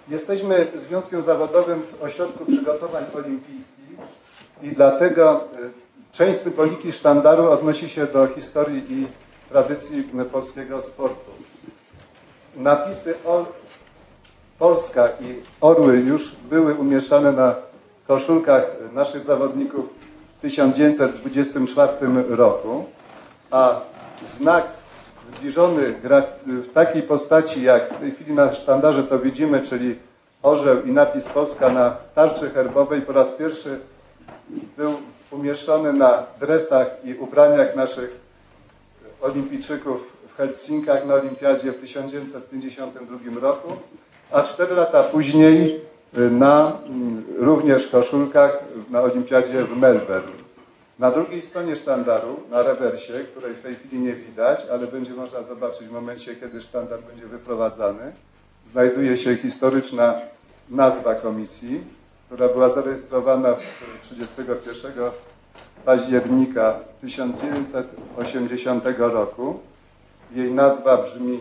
Jesteśmy związkiem zawodowym w Ośrodku Przygotowań Olimpijskich i dlatego część symboliki sztandaru odnosi się do historii i tradycji polskiego sportu. Napisy Polska i orły już były umieszczane na koszulkach naszych zawodników w 1924 roku, a znak zbliżony w takiej postaci, jak w tej chwili na sztandarze to widzimy, czyli orzeł i napis Polska na tarczy herbowej, po raz pierwszy był umieszczony na dresach i ubraniach naszych olimpijczyków w Helsinkach na olimpiadzie w 1952 roku, a 4 lata później na również koszulkach na olimpiadzie w Melbourne. Na drugiej stronie sztandaru, na rewersie, której w tej chwili nie widać, ale będzie można zobaczyć w momencie, kiedy sztandar będzie wyprowadzany, znajduje się historyczna nazwa komisji, która była zarejestrowana 31 października 1980 roku. Jej nazwa brzmi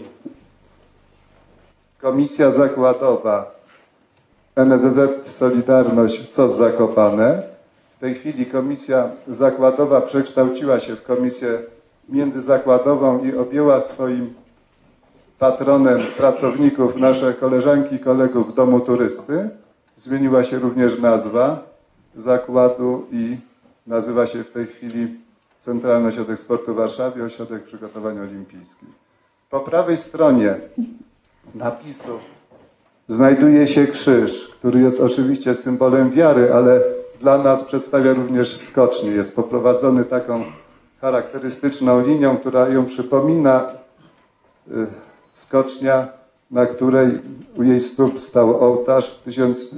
Komisja Zakładowa NSZZ Solidarność COS Zakopane. W tej chwili Komisja Zakładowa przekształciła się w Komisję Międzyzakładową i objęła swoim patronem pracowników nasze koleżanki i kolegów Domu Turysty. Zmieniła się również nazwa zakładu i nazywa się w tej chwili Centralny Ośrodek Sportu w Warszawie, Ośrodek Przygotowań Olimpijskich. Po prawej stronie napisu znajduje się krzyż, który jest oczywiście symbolem wiary, ale dla nas przedstawia również skocznię. Jest poprowadzony taką charakterystyczną linią, która ją przypomina. Skocznia, na której u jej stóp stał ołtarz w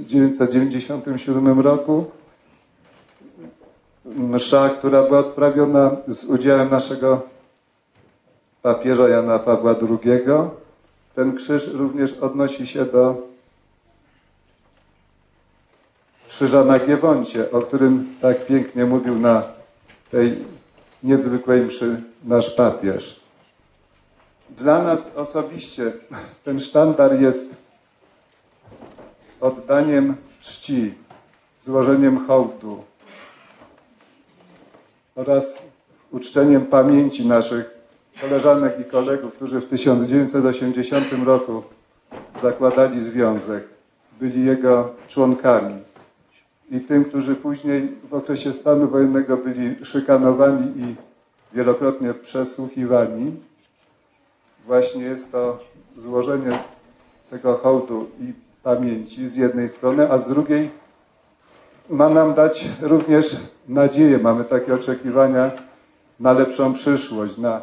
1997 roku. Msza, która była odprawiona z udziałem naszego papieża Jana Pawła II. Ten krzyż również odnosi się do krzyża na Giewoncie, o którym tak pięknie mówił na tej niezwykłej mszy nasz papież. Dla nas osobiście ten sztandar jest oddaniem czci, złożeniem hołdu oraz uczczeniem pamięci naszych koleżanek i kolegów, którzy w 1980 roku zakładali związek, byli jego członkami i tym, którzy później w okresie stanu wojennego byli szykanowani i wielokrotnie przesłuchiwani. Właśnie jest to złożenie tego hołdu i pamięci z jednej strony, a z drugiej ma nam dać również nadzieję. Mamy takie oczekiwania na lepszą przyszłość, na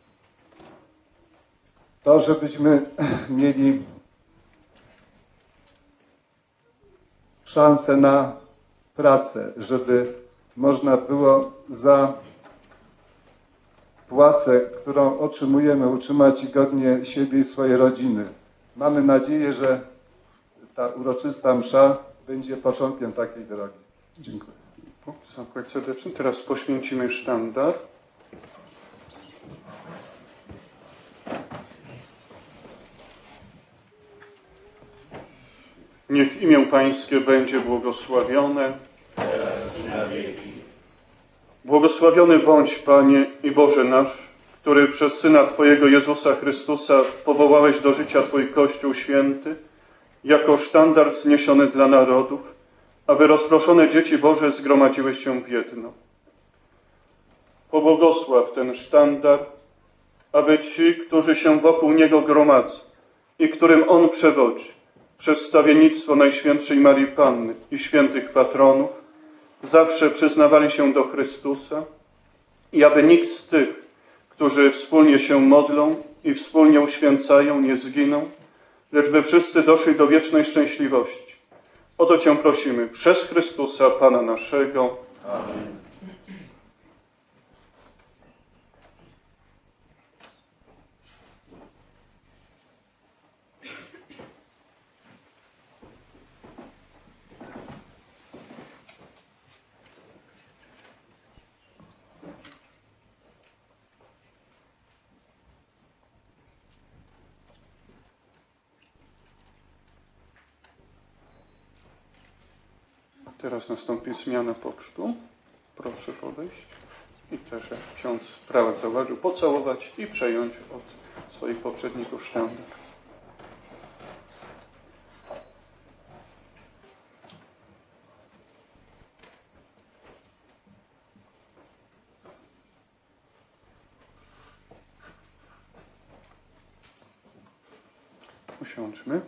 to, żebyśmy mieli szansę na pracę, żeby można było za płacę, którą otrzymujemy, utrzymać godnie siebie i swoje rodziny. Mamy nadzieję, że ta uroczysta msza będzie początkiem takiej drogi. Dziękuję. Dziękuję serdecznie. Teraz poświęcimy sztandar. Niech imię Pańskie będzie błogosławione. Teraz i na wieki. Błogosławiony bądź, Panie i Boże nasz, który przez Syna Twojego Jezusa Chrystusa powołałeś do życia Twój Kościół Święty, jako sztandar wzniesiony dla narodów, aby rozproszone dzieci Boże zgromadziły się w jedno. Pobłogosław ten sztandar, aby ci, którzy się wokół niego gromadzą i którym on przewodzi, przez stawiennictwo Najświętszej Marii Panny i świętych patronów, zawsze przyznawali się do Chrystusa i aby nikt z tych, którzy wspólnie się modlą i wspólnie uświęcają, nie zginął, lecz by wszyscy doszli do wiecznej szczęśliwości. O to Cię prosimy przez Chrystusa, Pana naszego. Amen. Teraz nastąpi zmiana pocztu. Proszę podejść. I też, jak ksiądz prałat zauważył, pocałować i przejąć od swoich poprzedników sztandar. Usiądźmy.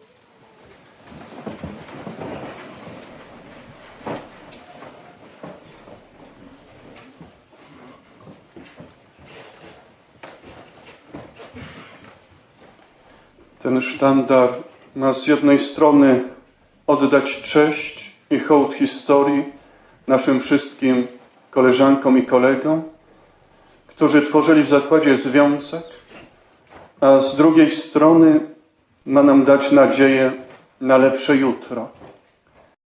Ten sztandar ma z jednej strony oddać cześć i hołd historii naszym wszystkim koleżankom i kolegom, którzy tworzyli w zakładzie związek, a z drugiej strony ma nam dać nadzieję na lepsze jutro.